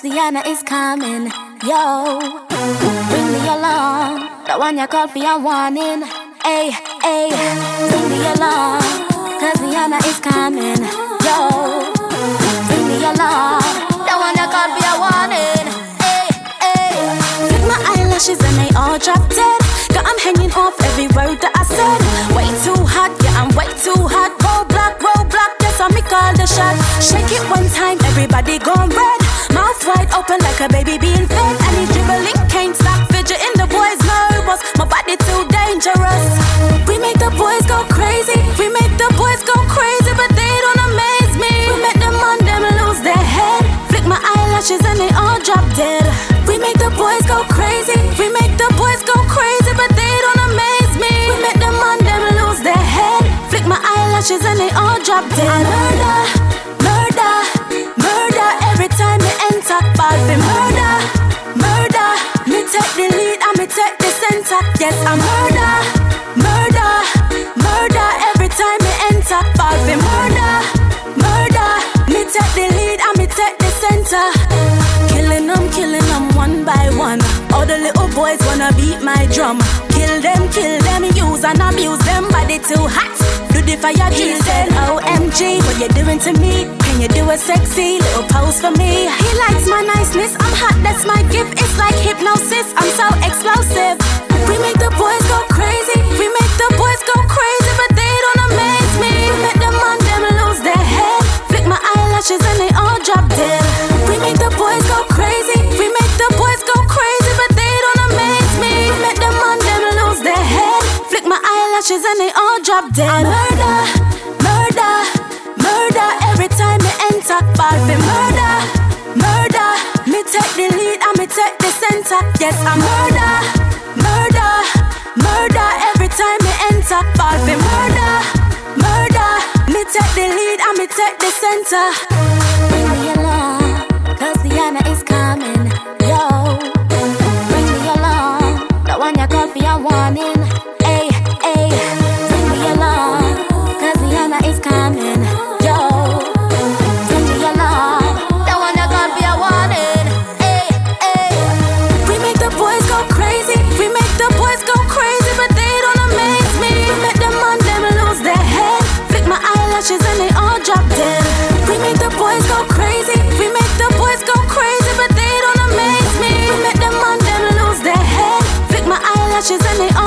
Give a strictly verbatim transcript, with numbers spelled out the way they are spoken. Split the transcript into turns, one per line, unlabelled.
Diana is coming, yo. Bring me along, the one you call for your warning. Ay, ay, bring me along, cause Diana is coming, yo. Bring me along, the one you call for your warning. Ay, ay. Flick my eyelashes and they all drop dead. Got I'm hanging off every word that I said. Way too hot, yeah, I'm way too hot. Roadblock, roadblock, yes, I make all the shot. Shake it one time, everybody gone red. Mouth wide open like a baby being fed. And he dribbling, can't stop fidgeting. The boys nervous, my body too dangerous. We make the boys go crazy. We make the boys go crazy, but they don't amaze me. We make them on them lose their head. Flick my eyelashes and they all drop dead. We make the boys go crazy. We make the boys go crazy, but they don't amaze me. We make them on them lose their head. Flick my eyelashes and they all drop dead. I murder, murder, murder every time they enter. Fall for murder, murder. Me take the lead and me take the center. Yes, I murder, murder, murder every time they enter. Fall for murder, murder. Me take the lead and me take the center. Killing them, killing them one by one. All the little boys wanna beat my drum. Kill them, kill them, use and abuse them. Body too hot, do the fire drill. Said O M G, what you doing to me? Can you do a sexy little pose for me? He likes my niceness, I'm hot, that's my gift. It's like hypnosis, I'm so explosive. We make the boys go crazy. We make the boys go crazy, but they don't amaze me. We make them on them lose their head. Flick my eyelashes and they all drop dead. We make the boys go crazy. We make the boys go crazy, but they don't amaze me. We make them on them lose their head. Flick my eyelashes and they all drop dead. I murder, murder, murder every time they enter. Fall for murder, murder. Me take the lead and me take the center. Yes, I murder, murder, murder every time they enter. Fall for murder, murder. Me take the lead and me take the center. Bring me along, cause Diana is coming, yo. Bring me along, the one you call for your warning. Ay, ay. Bring me along, cause Diana is coming, yo. Bring me along, the one you call for your warning. Ay, ay. We make the boys go crazy. We make the boys go crazy, but they don't amaze me. We make them on them lose their head. Flick my eyelashes and they all drop dead. We make the boys go crazy. We make the boys go crazy, but they don't amaze me. We make them on them lose their head. Flick my eyelashes and they all